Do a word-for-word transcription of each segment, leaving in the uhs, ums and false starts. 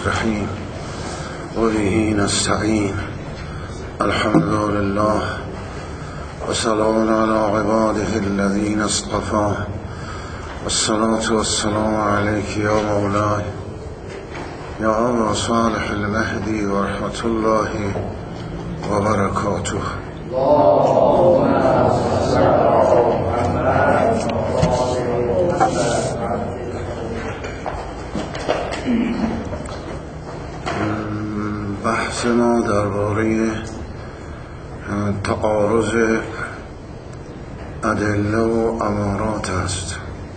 الرحيم وبه نستعين الحمد لله وسلام على عباده الذين اصطفى والصلاة والسلام عليك يا مولاي يا أبا صالح المهدي ورحمة الله وبركاته. بحث ما درباره تعارض ادله و امارات است.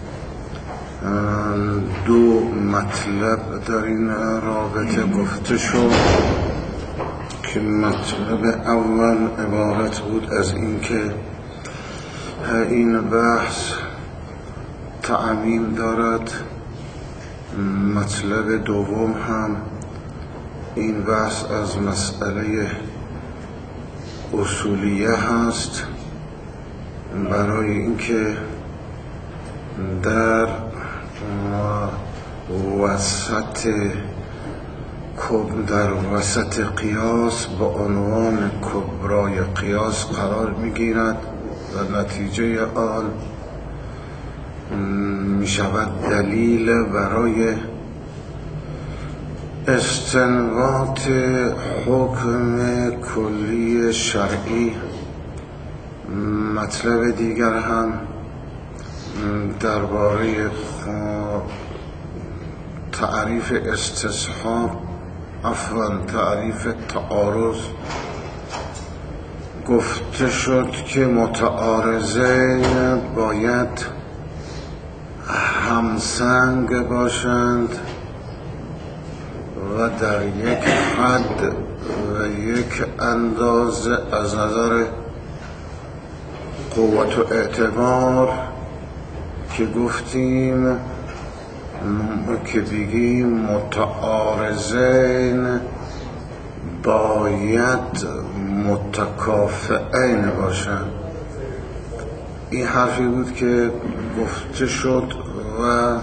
دو مطلب در این رابطه گفته شد که مطلب اول عبارت بود از این که این بحث تعمیم دارد، مطلب دوم هم این بحث از مسئله اصولیه هست، برای اینکه در وسط در وسط قیاس با عنوان کبرای قیاس قرار میگیرد و نتیجه آن می شود دلیل برای استنباط حکم کلی شرعی. مطلب دیگر هم درباره تعریف استصحاب عفوا تعریف تعارض گفته شد که متعارضه باید همسنگ باشند و در یک حد و یک اندازه از نظر قوت و اعتبار که گفتیم که بگیم متعارضین باید متکافئین باشند. این حرفی بود که گفته شد و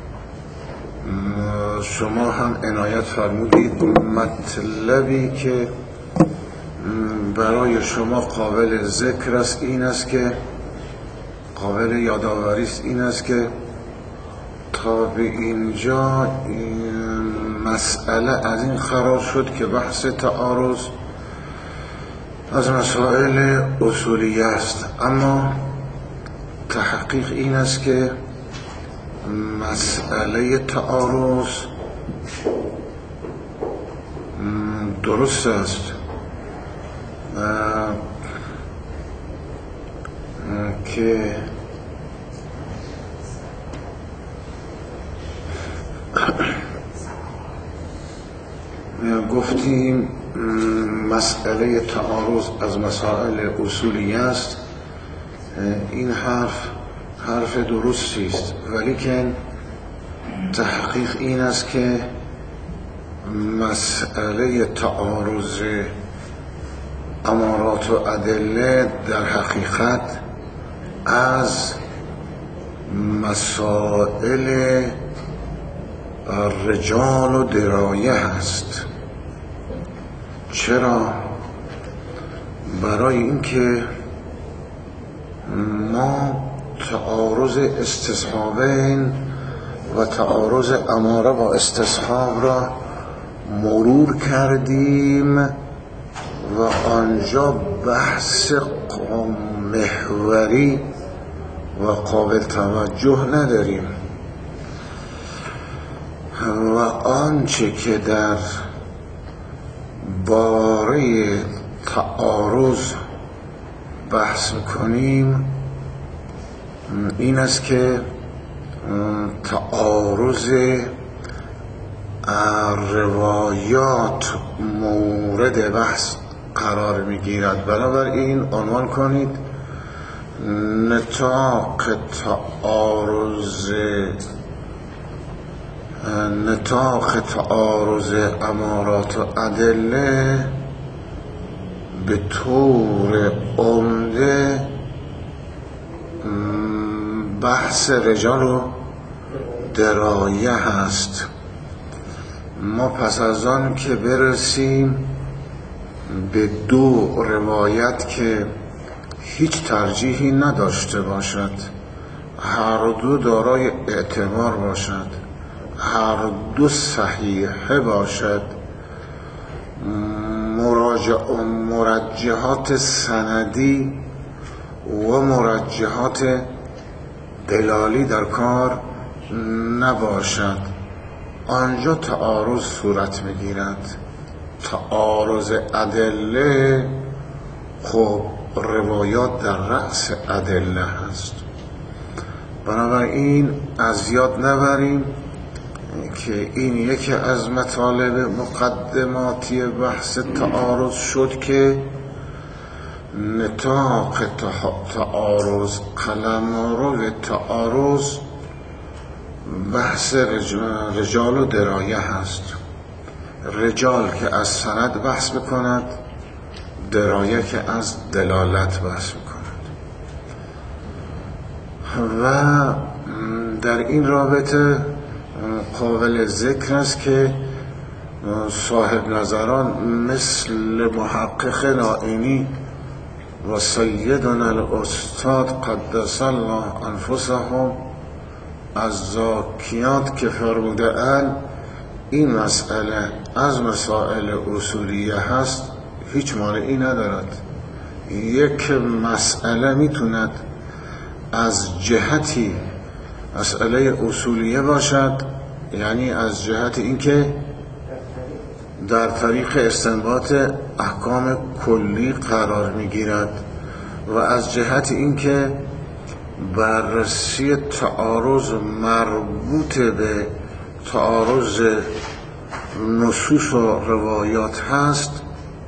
شما هم عنایت فرمودید. مطلبی که برای شما قابل ذکر است این است که قابل یادآوری است این است که تا به اینجا این مسئله از این قرار شد که بحث تعارض از مسائل اصولی است، اما تحقیق این است که مسئله تعارض درست است که گفتیم مسئله تعارض از مسائل اصولی است. این حرف حرف درستی است، ولیکن تحقیق این است که مسئله تعارض امارات و ادله در حقیقت از مسائل رجال و درایه هست. چرا؟ برای اینکه ما تعارض استصحابین و تعارض اماره با استصحاب را مرور کردیم و آنجا بحث محوری و قابل توجه نداریم و آنچه که در باره تعارض بحث میکنیم این است که تعارض روایات مورد بحث قرار میگیرد. بنابراین عنوان کنید نطاق تعارض نطاق تعارض امارات و ادله به طور عمده بحث رجال و درایه هست ما پس از آن که برسیم به دو روایت که هیچ ترجیحی نداشته باشد، هر دو دارای اعتبار باشد، هر دو صحیحه باشد، مراجع مرجحات سندی و مرجحات دلالی در کار نباشد، آنجا تعارض صورت میگیرد. تعارض ادله، خب روایات در رأس ادله هست. بنابراین از یاد نبریم که این یکی از مطالب مقدماتی بحث تعارض شد که نطاق تعارض، قلمرو تعارض بحث رجال و درایه هست. رجال که از سند بحث بکند، درایه که از دلالت بحث بکند. و در این رابطه قابل ذکر است که صاحب نظران مثل محقق نائینی و سیدنا الاستاد قدس الله انفسهم از زاکیات که فرموده اند این مسئله از مسائل اصولیه هست، هیچ مانعی ندارد. یک مسئله میتوند از جهتی مسئله اصولیه باشد، یعنی از جهت اینکه در طریق استنباط احکام کلی قرار میگیرد و از جهت اینکه بررسی تعارض مربوط به تعارض نصوص و روایات هست،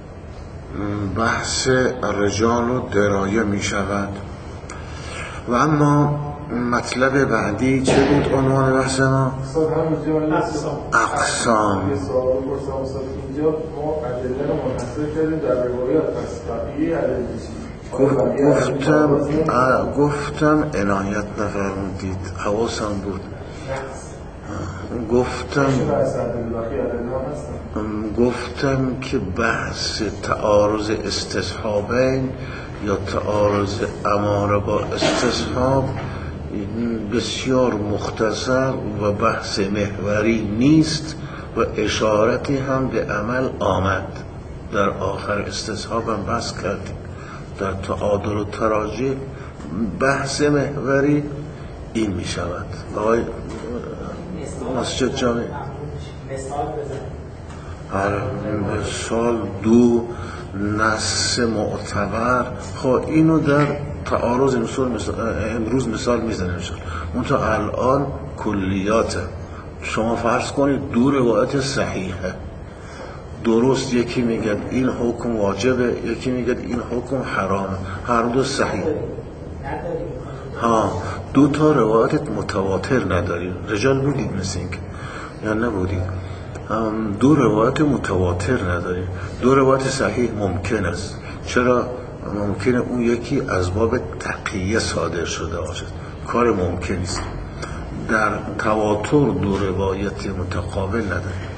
بحث رجال و درایه می شود. و اما مطلب بعدی چه بود عنوان بحث ما؟ اقسام. گفتم گفتم عنایت نفرمودید، حواسم بود. گفتم گفتم که بحث تعارض استصحابین یا تعارض اماره با استصحاب بسیار مختصر و بحث محوری نیست و اشارتی هم به عمل آمد. در آخر استصحاب هم بحث کردیم. در تعادل و تراجع بحث محوری این می شود. آقای مسجد جامع هر مثال دو نص معتبر، خب اینو در تعارض امروز مثال میزنیم. اون تا الان کلیاته. شما فرض کنید دو روایت صحیحه، درست، یکی میگه این حکم واجبه، یکی میگه این حکم حرامه، هر دو صحیح. ها دو تا روایت متواتر نداریم. رجال بودید مثل این که یا نبودید؟ دو روایت متواتر نداریم. دو روایت صحیح ممکن است. چرا ممکنه؟ اون یکی از باب تقیه صادر شده باشد، کار ممکن است. در تواتر دو روایت متقابل نداریم.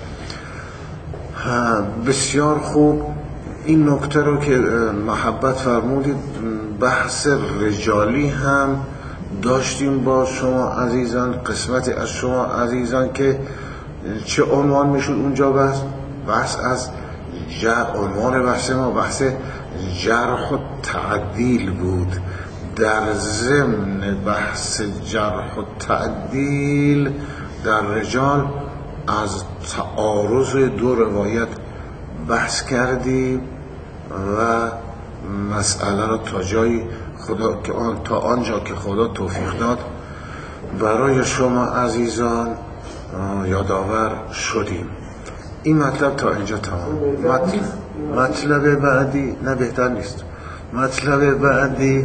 بسیار خوب. این نکته رو که محبت فرمودید، بحث رجالی هم داشتیم با شما عزیزان، قسمتی از شما عزیزان که چه عنوان میشد اونجا بحث؟ بحث از جرح. عنوان بحث ما بحث جرح و تعدیل بود. در ضمن بحث جرح و تعدیل در رجال از تعارض دو روایت بحث کردیم و مسئله را تا جایی خدا که آن تا آنجا که خدا توفیق داد برای شما عزیزان یادآور شدیم. این مطلب تا اینجا تمام. مطلب, مطلب بعدی نه بهتر نیست. مطلب بعدی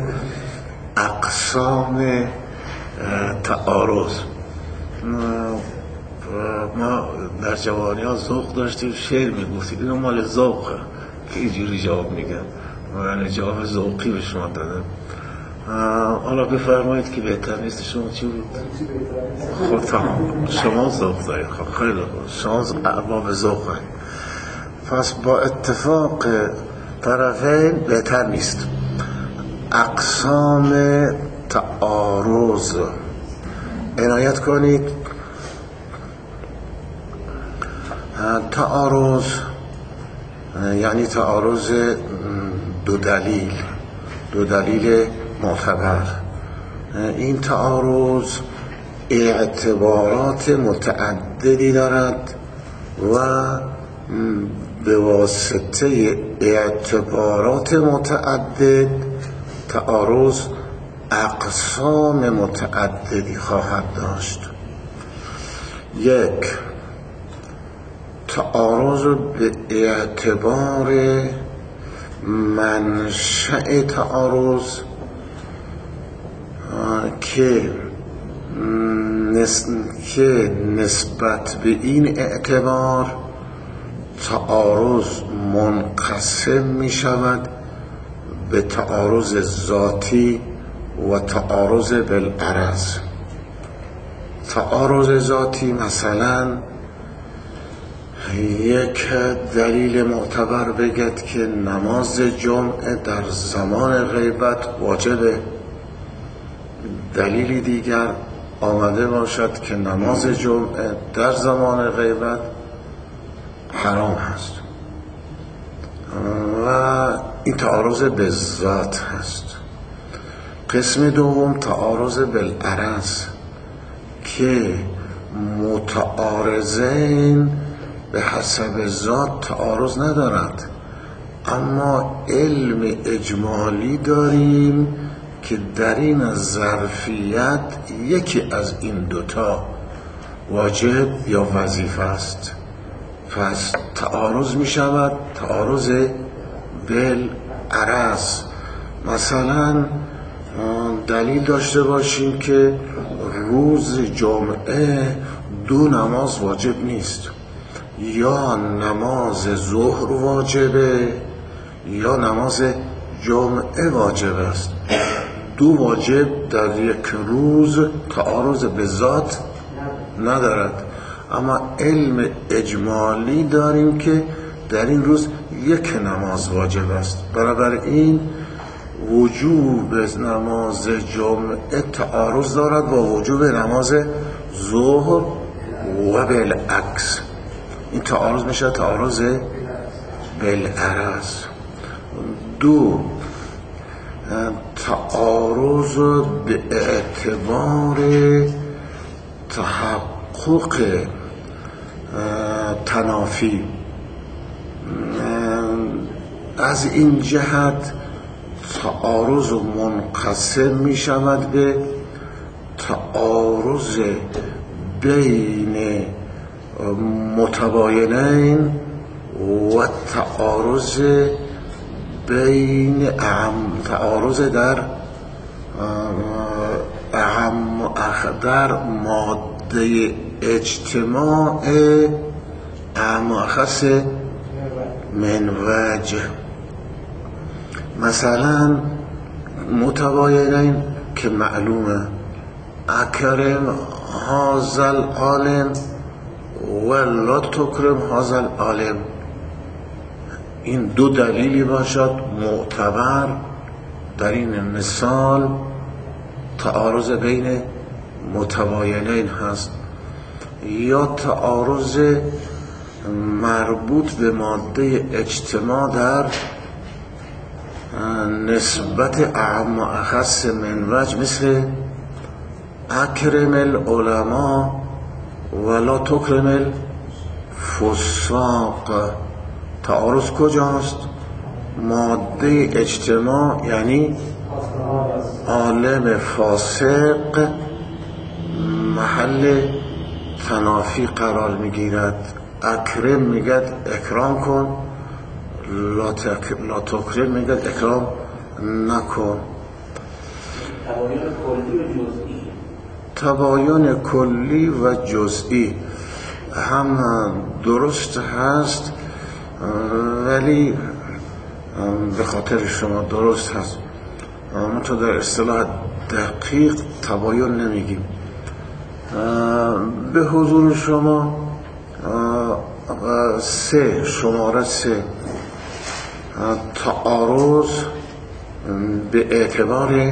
اقسام تعارض. ما در جوانی ها ذوق داشتیم، شعر میگفتیم، اینو مال ذوقه که اینجوری جواب میگم. من جواب ذوقی به شما دادم. حالا بفرمایید که بهتر نیست. شما چی بود؟ خب تمام، شما ذوق دارید. خب خیلی خوب، شما ارباب ذوق دارید. پس با اتفاق طرفین بهتر نیست. اقسام تعارض عنایت کنید. تعارض یعنی تعارض دو دلیل دو دلیل معتبر. این تعارض اعتبارات متعددی دارد و به واسطه اعتبارات متعدد تعارض اقسام متعددی خواهد داشت. یک، تعارض به اعتبار منشأ تعارض که که نسبت به این اعتبار تعارض منقسم می شود به تعارض ذاتی و تعارض بالعرض. تعارض ذاتی مثلا یک دلیل معتبر بگد که نماز جمعه در زمان غیبت واجبه، دلیلی دیگر آمده باشد که نماز جمعه در زمان غیبت حرام هست و این تعارض به ذات هست. قسم دوم تعارض بالعرض که متعارضین به حسب ذات تعارض ندارد، اما علم اجمالی داریم که در این ظرفیت یکی از این دوتا واجب یا وظیفه است. پس تعارض می شود تعارض بالعرض. مثلا دلیل داشته باشیم که روز جمعه دو نماز واجب نیست، یا نماز ظهر واجبه یا نماز جمعه واجب است. دو واجب در یک روز تعارض به ذات ندارد، اما علم اجمالی داریم که در این روز یک نماز واجب است. بنابراین وجوب نماز جمعه تعارض دارد با وجوب نماز ظهر و بالعکس. این تعارض میشه تعارض بالعرض. دو، تعارض به اعتبار تحقق تنافی. از این جهت تعارض منقسم می شود به تعارض بین متباینین و تعارض بین اعم، تعارض در اعم در ماده اجتماع اعم اخص من وجه. مثلا متباینین که معلومه اکرم هذا العالم و لا تکرم هذا العالم، این دو دلیلی باشد معتبر در این مثال تعارض بین متباینین هست. یا تعارض مربوط به ماده اجتماع در نسبت اعم و اخص من وجه، مثل اکرم العلماء ولا تکرم الفساق. تعارض کجاست؟ ماده اجتماع یعنی عالم فاسق محل تنافی قرار میگیرد. اکرم میگد اکرام کن، لا, تک... لا تکرم میگد اکرام نکن. تباین کلی و جزئی هم درست هست، ولی به خاطر شما درست هست. ما تو در اصطلاح دقیق تباین نمیگیم. به حضور شما سه شماره سه تعارض به اعتبار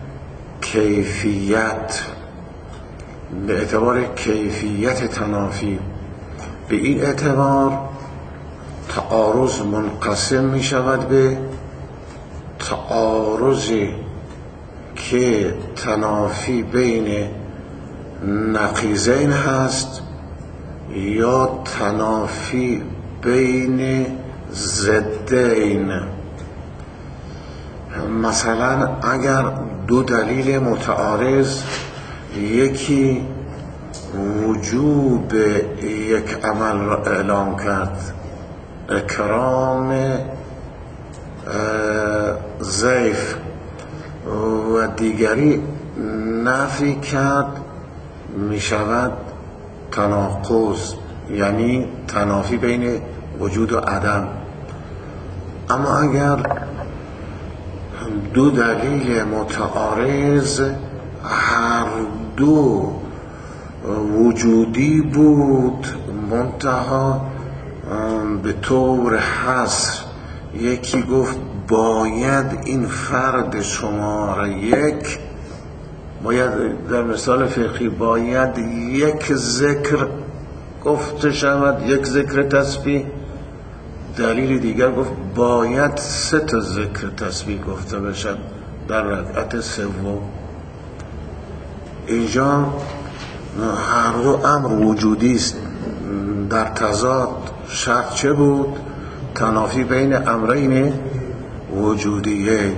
کیفیت، به اعتبار کیفیت تنافی، به این اعتبار تعارض منقسم می شود به تعارضی که تنافی بین نقیضین هست یا تنافی بین ضدین. مثلا اگر دو دلیل متعارض، یکی وجوب یک عمل را اعلام کرد، اکرام ضیف، و دیگری نفی کرد، می شود تناقض، یعنی تنافی بین وجود و عدم. اما اگر دو دلیل متعارض هر دو وجودی بود، منتها به طور حصر یکی گفت باید این فرد شماره یک، باید در مثال فقهی باید یک ذکر گفته شود، یک ذکر تسبیح، دلیل دیگر گفت باید سه تا ذکر تسبیح گفته بشد در رکعت سوم. اینجا هر دو امر وجودی است، در تضاد شرط چه بود؟ تنافی بین امرین وجودیه.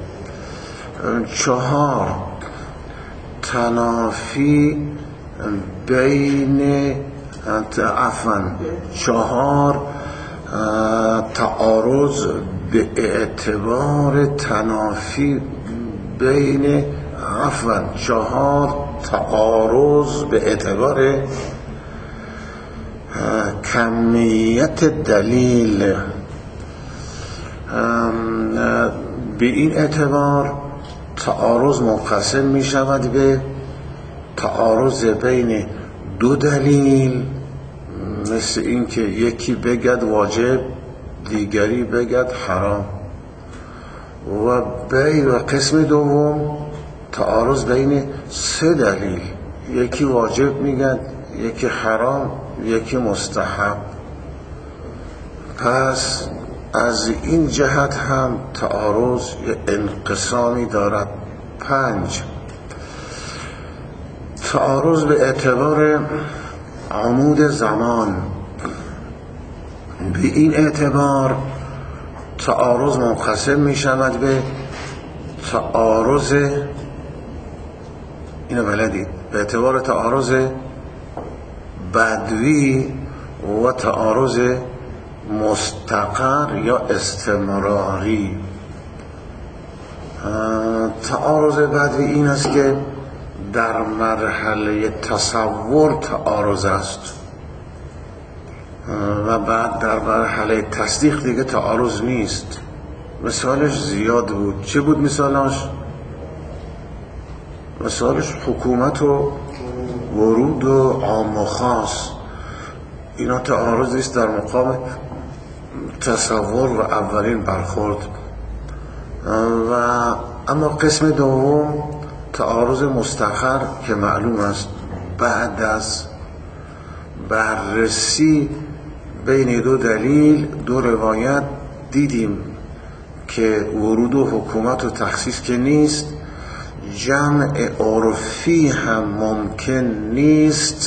چهار تنافی بین عفوا چهار تعارض به اعتبار تنافی بین عفوا چهار تعارض به اعتبار کمیت دلیل. به این اعتبار تعارض منقسم می شود به تعارض بین دو دلیل، مثل این که یکی بگد واجب دیگری بگد حرام، و بین و قسم دوم تعارض بین سه دلیل، یکی واجب میگد، یکی حرام، یکی مستحب. پس از این جهت هم تعارض انقسامی دارد. پنج تعارض به اعتبار عمود زمان. به این اعتبار تعارض منقسم می شود به تعارض، اینو بلدید، به اعتبار تعارض بدوی و تعارض مستقر یا استمراری. تعارض بدوی این است که در مرحله تصور تعارض است و بعد در مرحله تصدیق دیگه تعارض نیست. مثالش زیاد بود. چه بود مثالش؟ مثالش حکومت و ورود و عام و خاص، اینا تعارض است در مقام تصور و اولین برخورد. و اما قسم دوم تعارض مستقر که معلوم است بعد از بررسی بین دو دلیل، دو روایت، دیدیم که ورود و حکومت و تخصیص که نیست، جمع عرفی هم ممکن نیست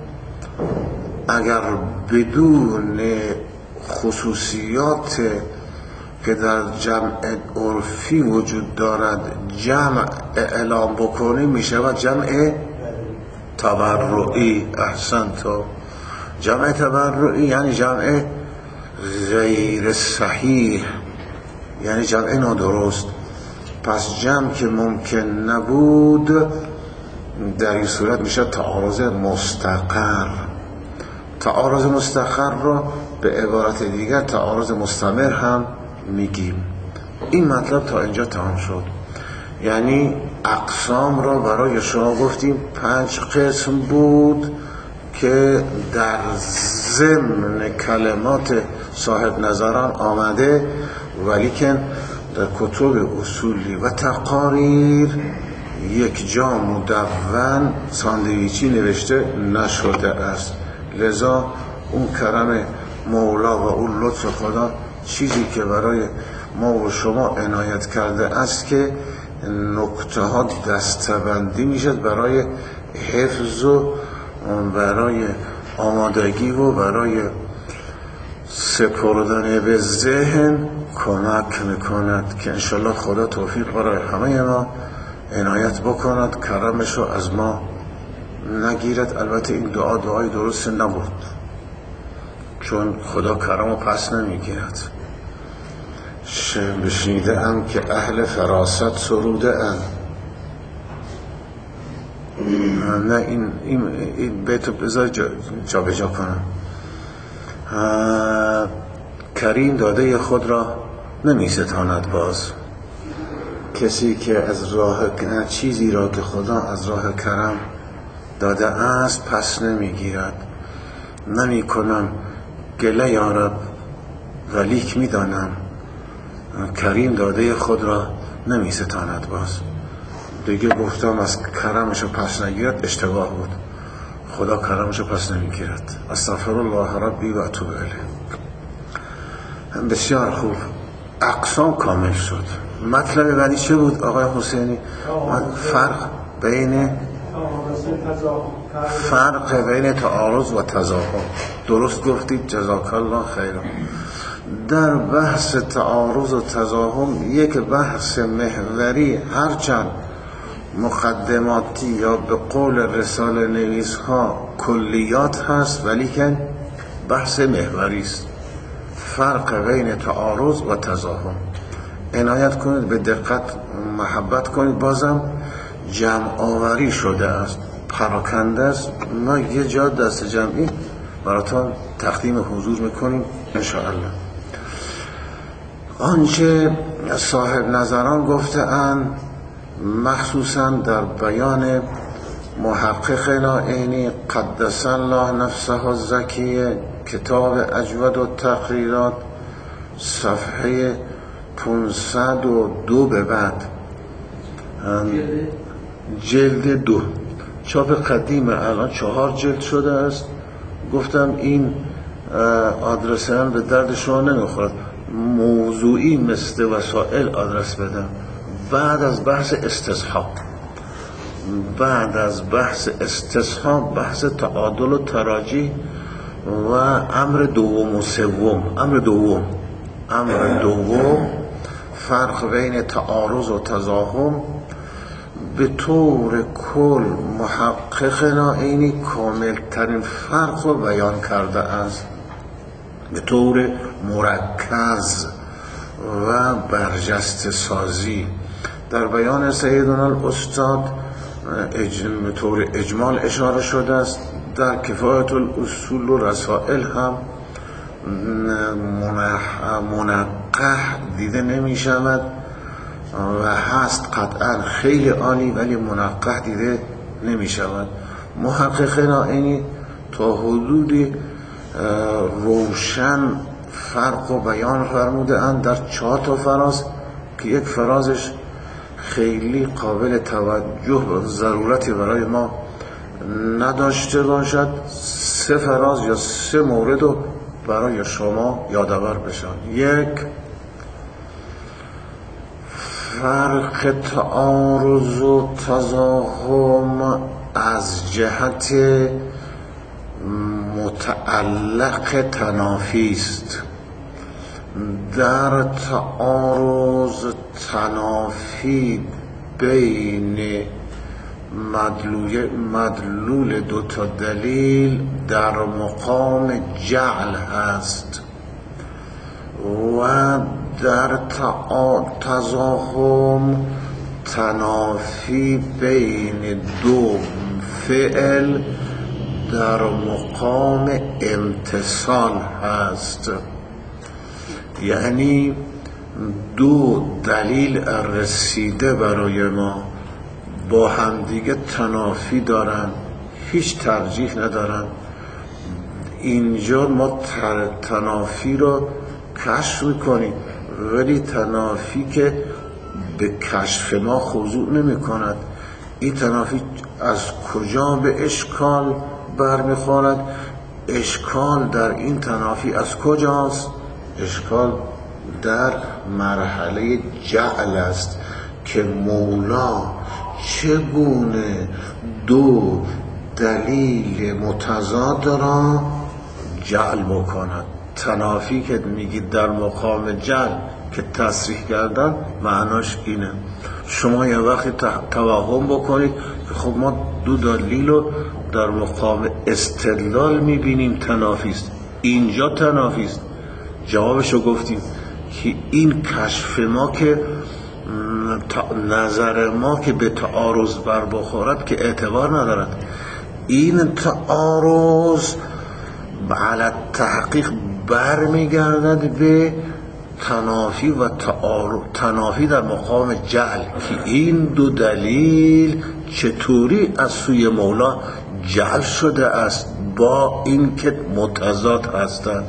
اگر بدون خصوصیات که در جمع عرفی وجود دارد جمع اعلام بکنی، می شود جمع تبرعی. احسنت. جمع تبرعی یعنی جمع غیر صحیح، یعنی جمع نادرست. پس جمع که ممکن نبود در این صورت میشه تعارض مستقر. تعارض مستقر رو به عبارت دیگر تعارض مستمر هم میگیم. این مطلب تا اینجا تمام شد. یعنی اقسام را برای شما گفتیم پنج قسم بود که در ضمن کلمات صاحب نظران آمده، ولیکن در کتب اصولی و تقاریر یک جا مدون ساندویچی نوشته نشده است. لذا اون کرم مولا و اون لطف خدا چیزی که برای ما و شما عنایت کرده است که نکته ها دستبندی میشد برای حفظ و برای آمادگی و برای سپردن به ذهن کمک میکند که انشالله خدا توفیق برای همه ما عنایت بکند، کرمشو از ما نگیرد. البته این دعا دعای درست نبود، چون خدا کرمو پس نمیگیرد. بشنیده ام که اهل فراست سروده ام. نه این, این, این بیتو بذار جا, جا بجا کنم. کریم داده خود را نمی ستاند باز. کسی که از راه چیزی را که خدا از راه کرم داده است پس نمی گیرد. نمی کنم گله یارب ولیک می دانم کریم داده خود را نمی ستاند باز. دیگه گفتم از کرمشو پس نگیرد اشتباه بود. خدا کرمشو پس نمیگیرد. استغفرالله ربی و اتوب الیه. بسیار خوب، اقسام کامل شد. مطلب بعدی چه بود آقای حسینی؟ فرق بین فرق بین تعارض و تضاهم. درست گفتید، جزاک الله خیرا. در بحث تعارض و تضاهم یک بحث محوری، هرچند مقدماتی یا به قول رساله نویس ها کلیات هست، ولیکن بحث محوری است. فرق بین تعارض و تضاهم عنایت کنید، به دقت محبت کنید. بازم جمع آوری شده است، پراکنده است. ما یه جا دست جمعی براتون تقدیم حضور میکنیم انشاءالله. آنچه صاحب نظران گفته اند مخصوصا در بیان محقق نائینی قدس الله نفسه الزکیه، کتاب اجود و تقریرات، صفحه پانصد و دو به بعد، جلد دو، چاپ قدیم الان چهار جلد شده است. گفتم این آدرس هم به درد شما نمیخورد، موضوعی مثل وسائل آدرس بدم. بعد از بحث استصحاب بعد از بحث استصحاب بحث تعادل و تراجی و امر دوم و سوم. امر دوم امر دوم فرق بین تعارض و تضاهم به طور کل محقق نائینی کامل ترین فرق رو بیان کرده است، به طور مرکز و برجسته سازی. در بیان سیدنا الاستاد به طور اجمال اشاره شده است. در کفایت الاصول و رسائل هم منقح دیده نمی شود و هست قطعا خیلی عالی، ولی منقح دیده نمی شود. محقق نائینی تا حدودی روشن فرق و بیان فرموده اند در چهار تا فراز که یک فرازش خیلی قابل توجه و ضرورتی برای ما نداشته باشد. سه فراز یا سه مورد رو برای شما یادآور بشن. یک، فرق تعارض و تضاهم از جهت متعلق تنافی است. در تعارض تنافی بین مدلول مدلول دو تا دلیل در مقام جعل هست و در تضاهم تنافی بین دو فعل در مقام امتصال هست. یعنی دو دلیل رسیده برای ما با همدیگه تنافی دارن، هیچ ترجیح ندارن، اینجا ما تنافی رو کشف میکنیم، ولی تنافی که به کشف ما خضوع نمی کند. این تنافی از کجا به اشکال برمیخورد؟ اشکال در این تنافی از کجاست؟ اشکال در مرحله جعل است که مولا چگونه دو دلیل متضاد را جعل بکند. تنافی که میگید در مقام جعل که تصریح کردن معناش اینه. شما یه وقتی توهم بکنید که خب ما دو دلیل رو در مقام استدلال میبینیم تنافیست، اینجا تنافیست. جوابشو گفتیم که این کشف ما که نظر ما که به تعارض بر بخورد که اعتبار ندارد. این تعارض علی تحقیق بر میگردد به تنافی و تعارض، تنافی در مقام جعل که این دو دلیل چطوری از سوی مولا جعل شده است با این که متضاد هستند.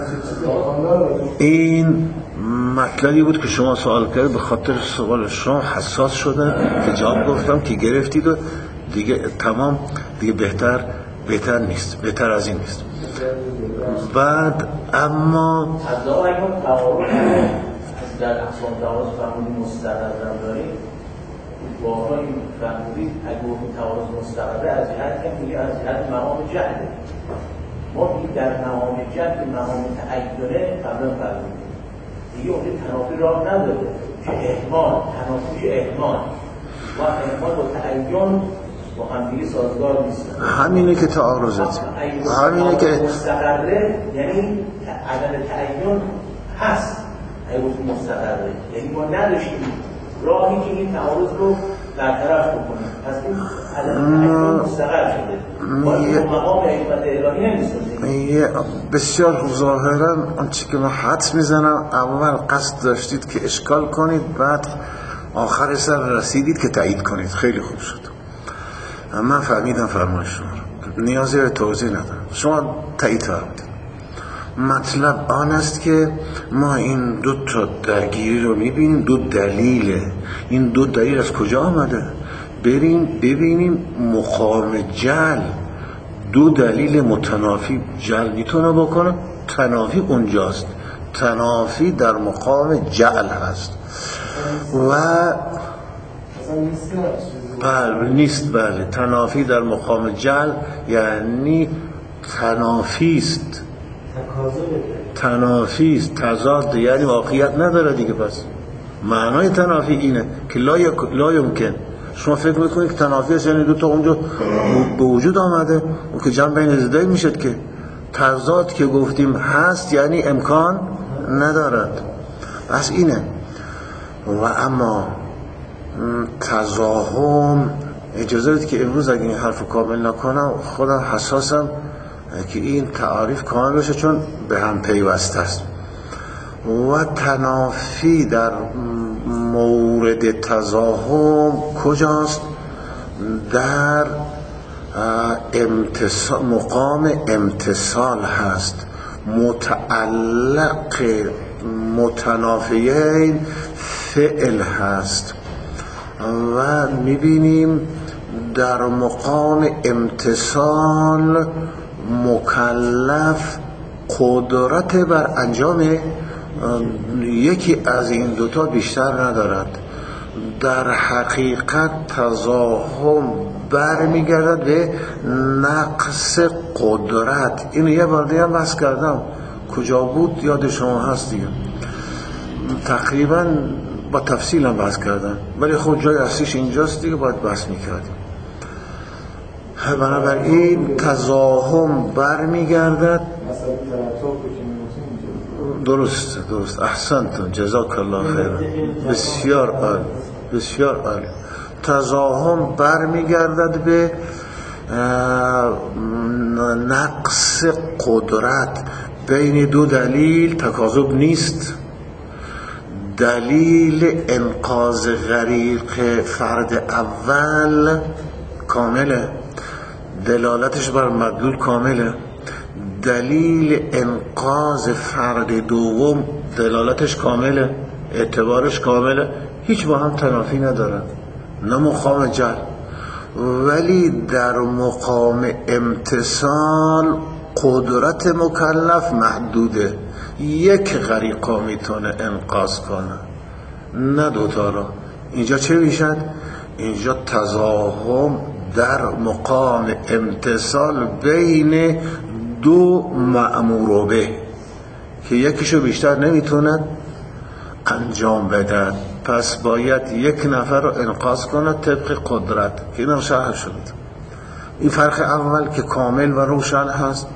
این مطلبی بود که شما سوال کردید، به خاطر سوال شما حساس شدن که جواب گفتم که گرفتید و دیگه تمام، دیگه بهتر بهتر نیست، بهتر از این نیست. بعد اما از آقای ما تعارض در اقسام تعارض فرمودی مستقر داریم، واقعا این فرمودی اگه این تعارض مستقره از جهت که میگه از جهت مقام جهله. ما میگیم در مقام جهل که مقام تعینه قبلا فرمودیم دیگه اونجا تنافی راه نداره که احمال، تنافی که احمال و احمال و تعین با هم دیگه سازگار نیستن. همینه که تعارضت، همینه که مستقره یعنی عدم تعین هست. اگه مستقره یعنی ما نداشتیم راهی که این تعارض رو برطرف بکنیم، پس این عدم تعین مستقر شده. با این مقام حکمت الهی نمی‌سازیم. بسیار ظاهرا آنچه که ما حدس میزنم اول قصد داشتید که اشکال کنید، بعد آخر سر رسیدید که تایید کنید. خیلی خوب شد، من فهمیدم فرمان شما رو، نیازی به توضیح ندارم، شما تایید فرمودید. مطلب آن است که ما این دو تا درگیری رو میبینیم، دو دلیله. این دو دلیل از کجا آمده؟ بریم ببینیم مقام جعل دو دلیل متنافی جعل میتونه بکنه، تنافی اونجاست، تنافی در مقام جعل هست و بله نیست. بله تنافی در مقام جعل یعنی تنافیست، تنافیست، تضاد یعنی واقعیت نداره دیگه. پس معنای تنافی اینه که لا یک لا یمکن. شما فکر میکنید که تنافی است یعنی دو تا اونجا به وجود آمده، اون که جمع بین ضدین میشد که تضاد که گفتیم هست یعنی امکان ندارد. پس اینه. و اما تزاحم، اجازه بدید که امروز اگه این حرف کامل نکنم خودم حساسم که این تعریف کامل بشه چون به هم پیوسته است. و تنافی در مورد تزاحم کجاست؟ در امتصال، مقام امتصال هست، متعلق متنافیین فعل هست و میبینیم در مقام امتصال مکلف قدرت بر انجام یکی از این دوتا بیشتر ندارد. در حقیقت تزاحم برمیگردد به نقص قدرت. اینو یه بار دیگه بحث کردم، کجا بود یاد شما هست دیگه، تقریبا با تفصیل هم بحث کردم، ولی خود جای اصلیش اینجاست دیگه، باید بحث میکردیم. بنابراین تزاحم برمیگردد. درست درست احسنتون، جزاک الله خیر، بسیار عالی بسیار عالی. تزاحم برمیگردد به نقص قدرت. بین دو دلیل تکاذب نیست، دلیل انقاذ غریق فرد اول کامله، دلالتش بر مدلول کامله. دلیل انقاذ فرد دوم دلالتش کامله، اعتبارش کامله، هیچ با هم تنافی ندارن، نه مقام جل. ولی در مقام امتثال قدرت مکلف محدوده، یک غریقا میتونه انقاذ کنه نه دوتا را. اینجا چه میشد؟ اینجا تزاحم در مقام امتثال بین دو مأمور به که یکیشو بیشتر نمیتونن انجام بدن، پس باید یک نفر رو انقاذ کنه طبق قدرت که اینم شرح شد. این فرق اول که کامل و روشن هست.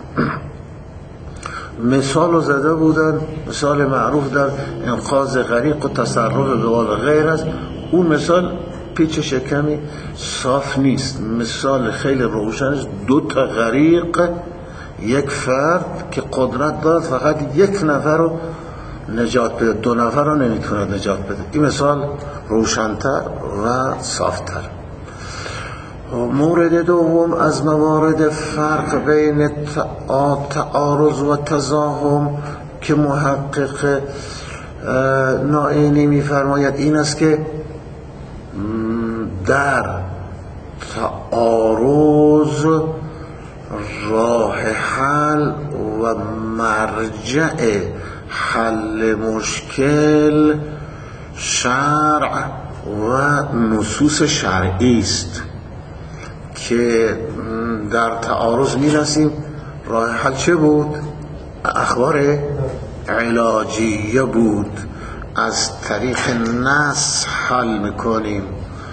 مثال رو زده بودن، مثال معروف در انقاذ غریق و تصرف به وال غیر است. اون مثال پیچ شکمی صاف نیست، مثال خیلی روشنش دو تا غریق، یک فرد که قدرت داد فقط یک نفر رو نجات بده، دو نفر رو نمیتونه نجات بده. این مثال روشن‌تر و صافتر. مورد دوم از موارد فرق بین تعارض و تزاحم که محقق نائینی می‌فرماید این است که در تعارض راه حل و مرجع حل مشکل شرع و نصوص شرعی است که در تعارض می‌رسیم. راه حل چه بود؟ اخبار علاجیه بود، از طریق نص حل میکنیم.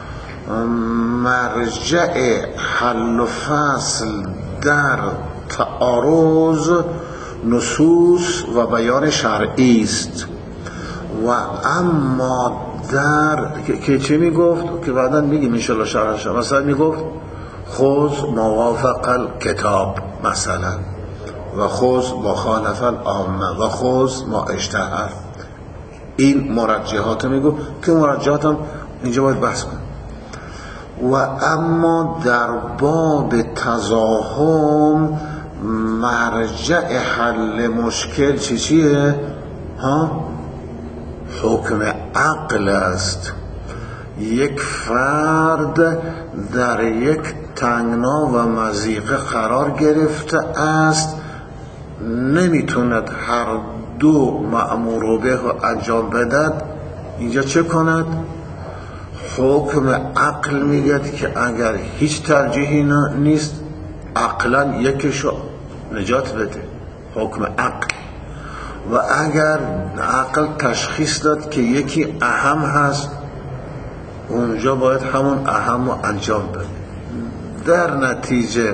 مرجع حل و فصل در تعارض نصوص و بیان شرعی است. و اما در که چه میگفت که بعدا میگیم انشالله شرحش، مثلا میگفت خذ موافق الکتاب مثلا، و خذ مخالف العامه، و خذ ما اشتهر. این مرجحات میگو که مرجحات هم اینجا باید بحث کنیم. و اما در باب تزاحم مرجع حل مشکل چی چیه؟ ها؟ حکم عقل است. یک فرد در یک تنگنا و مضیقه قرار گرفته است، نمیتوند هر دو مأمور به انجام بدد. اینجا چه کند؟ حکم عقل میگه که اگر هیچ ترجیحی نیست عقلا یکیشو نجات بده، حکم عقل. و اگر عقل تشخیص داد که یکی اهم هست، اونجا باید همون اهم رو انجام بده. در نتیجه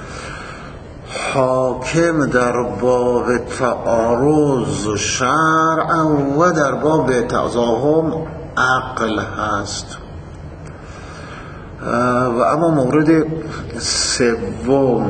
حاکم در باب تعارض شرع و در باب تزاحم عقل هست. و اما مورد سوم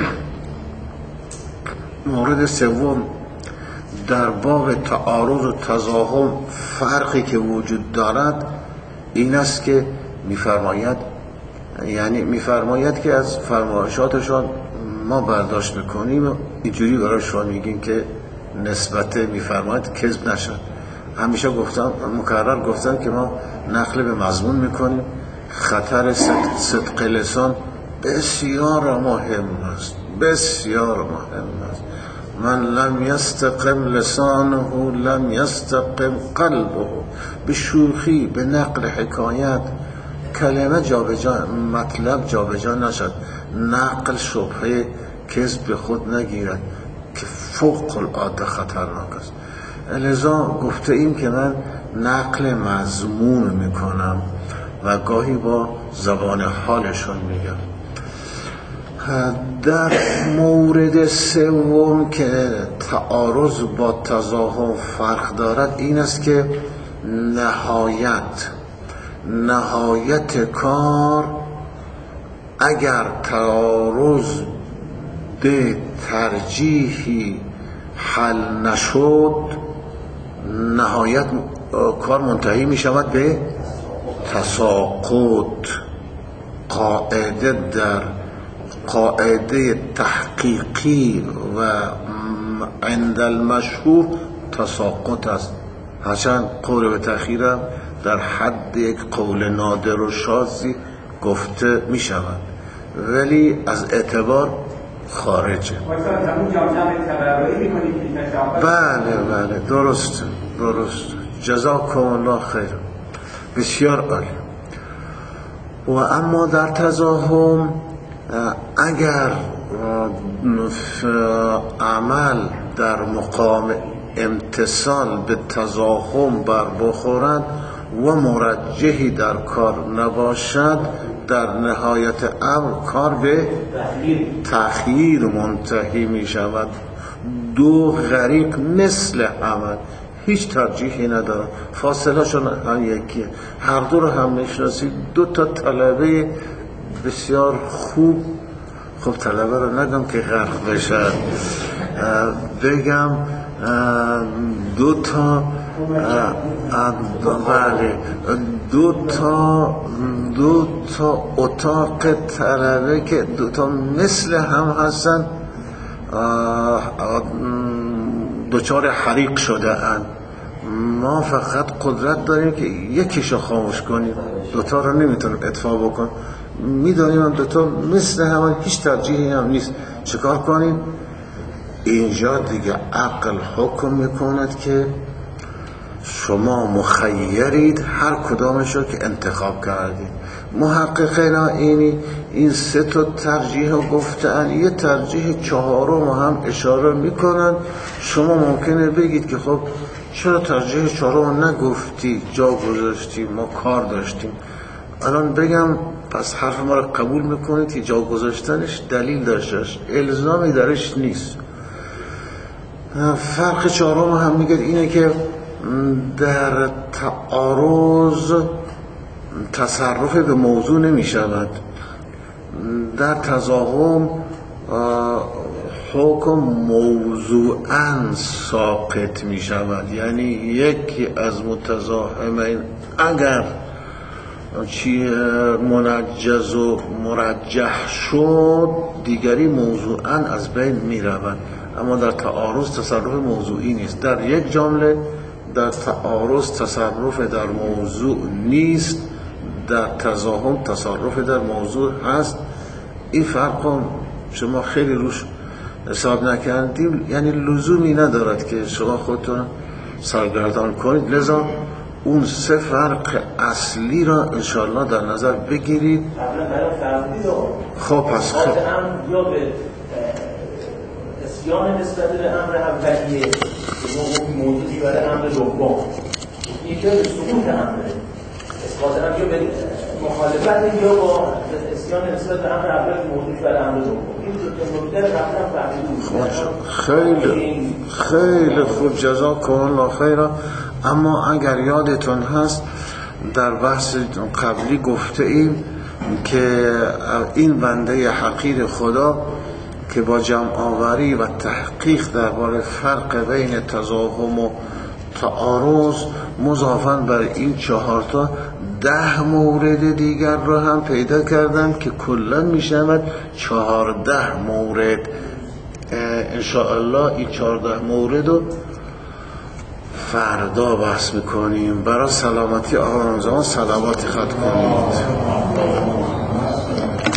مورد سوم در باب تعارض و تزاحم فرقی که وجود دارد این است که میفرماید، یعنی میفرماید که از فرمایشاتشان ما برداشت میکنیم، اینجوری برای شما میگیم که نسبت میفرماید کذب نشد. همیشه گفتم، مکرر گفتم که ما نقل به مضمون میکنیم. خطر صدق لسان بسیار مهم است، بسیار مهم است. من لم یستقم لسانه لم یستقم قلبه. به شوخی، به نقل حکایت کلمه جابجا، مطلب جابجا نشد، نقل شبهه کذب به خود نگیرد که فوق العاده خطرناک است. لذا گفته ایم که من نقل مضمون میکنم و گاهی با زبان حالشون میگم. در مورد سوم که تعارض با تزاحم فرق دارد این است که نهایت نهایت کار اگر تعارض به ترجیحی حل نشد، نهایت کار منتهی می شود به تساقط. قاعده در قاعده تحقیقی و عند المشهور تساقط است، هرچند قول به تأخیرم در حد یک قول نادر و شاذی گفته می شود، ولی از اعتبار خارجه. بله بله درست درست. جزاکم الله خیر. بسیار عالی. و اما در تزاحم اگر عمل در مقام امتصال به تزاحم بر بخورد و مرجحی در کار نباشد، در نهایت امر کار به تأخیر منتهی می شود. دو غریق مثل عمل هیچ ترجیحی ندارن، فاصله شون هم یکیه، هر دو رو هم میشناسید. دو تا طلبه بسیار خوب، خب طلبه رو نگم که غرق بشن، بگم دو تا بله دو تا دو تا اتاق طلبه که دو تا مثل هم هستن، دوچار حریق شده اند. ما فقط قدرت داریم که یکیشو خاموش کنیم، دوتا رو نمیتونیم اطفاء بکن. میدانیم هم دوتا مثل هم، هیچ ترجیحی هم نیست. چکار کنیم؟ اینجا دیگه عقل حکم میکند که شما مخیرید هر کدامشو که انتخاب کردید. محققین اینی این سه تا ترجیح رو گفتن، یه ترجیح چهارم هم اشاره میکنن. شما ممکنه بگید که خب چرا ترجیح چهارم نگفتی، جا گذاشتی، ما کار داشتیم. الان بگم پس حرف ما رو قبول میکنید که جا گذاشتنش دلیل داشتش، الزامی درش نیست. فرق چهارم هم میگه اینه که در تعارض تصرف به موضوع نمی شود، در تزاحم حکم موضوعاً ساقط می شود. یعنی یکی از متزاحمین اگر چی منجز و مرجح شد، دیگری موضوعاً از بین می رود. اما در تعارض تصرف موضوعی نیست. در یک جمله در تعارض تصرف در موضوع نیست، در تزاحم تصرف در موضوع هست. این فرق هم شما خیلی روش حساب نکردیم، یعنی لزومی ندارد که شما خودتون سرگردان کنید. لذا اون سه فرق اصلی را انشاءالله در نظر بگیرید. خب پس خب یا به اسیان نسبت به امر اولیه موجودی برای امر دوم، یکی به سقوط امره اثبات امر، یا به مخالفت یا با اسیان نسبت به امر اول موجودی برای امر دوم. این نکته رو قبلا فهمیدید. خیلی خیلی خوب، جزاکم الله خیرا. اما اگر یادتون هست در بحث قبلی گفته ایم که این بنده حقیر خدا که با جمع آوری و تحقیق درباره فرق بین تزاحم و تعارض مضافاً بر این چهار تا ده مورد دیگر رو هم پیدا کردن که کلاً می شود چهارده مورد. انشاءالله این چهارده مورد رو فردا بحث میکنیم. برای سلامتی آقا رمضان سلامتی خط کنید.